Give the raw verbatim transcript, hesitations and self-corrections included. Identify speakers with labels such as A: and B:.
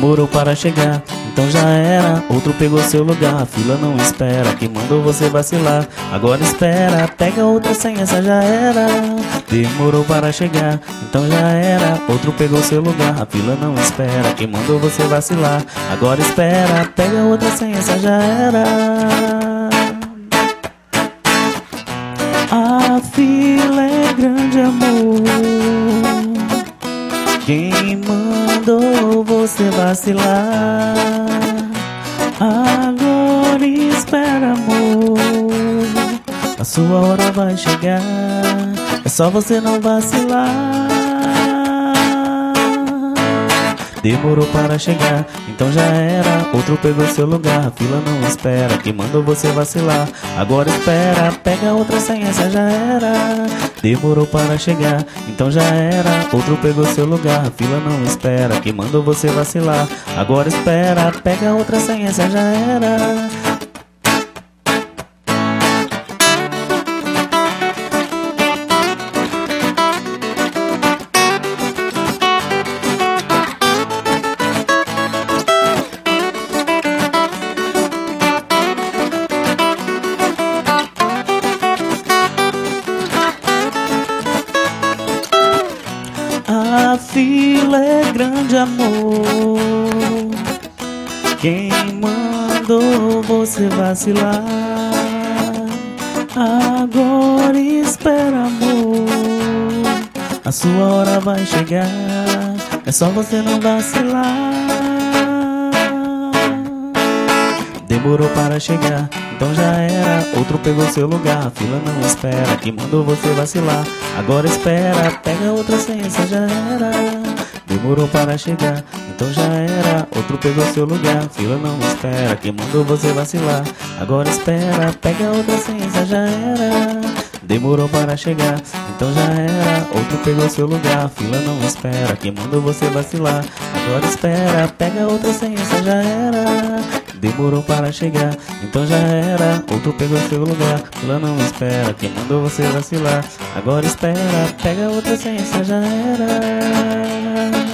A: demorou para chegar, então já era. Outro pegou seu lugar, a fila não espera. Quem mandou você vacilar, agora espera. Pega outra senha, essa já era. Demorou para chegar, então já era. Outro pegou seu lugar, a fila não espera. Quem mandou você vacilar, agora espera. Pega outra senha, essa já era. A fila é grande, amor. Quem mandou você vacilar? Agora espera, amor. A sua hora vai chegar. É só você não vacilar. Demorou para chegar, então já era. Outro pegou seu lugar, a fila não espera. Quem mandou você vacilar, agora espera. Pega outra senha, essa já era. Demorou para chegar, então já era. Outro pegou seu lugar, a fila não espera. Quem mandou você vacilar, agora espera. Pega outra senha, essa já era. A fila é grande, amor. Quem mandou você vacilar? Agora espera, amor. A sua hora vai chegar. É só você não vacilar. Demorou para chegar, então já era. Outro pegou seu lugar, a fila não espera. Quem mandou você vacilar, agora espera. Pega outra senha, essa já era. Demorou para chegar, então já era. Outro pegou seu lugar, a fila não espera. Quem mandou você vacilar, agora espera. Pega outra senha, essa já era. Demorou para chegar, então já era. Outro pegou seu lugar, a fila não espera. Quem mandou você vacilar, agora espera. Pega outra senha, essa já era. Demorou para chegar, então já era. Outro pegou seu lugar, fila não espera. Quem mandou você vacilar, agora espera. Pega outra senha, essa já era.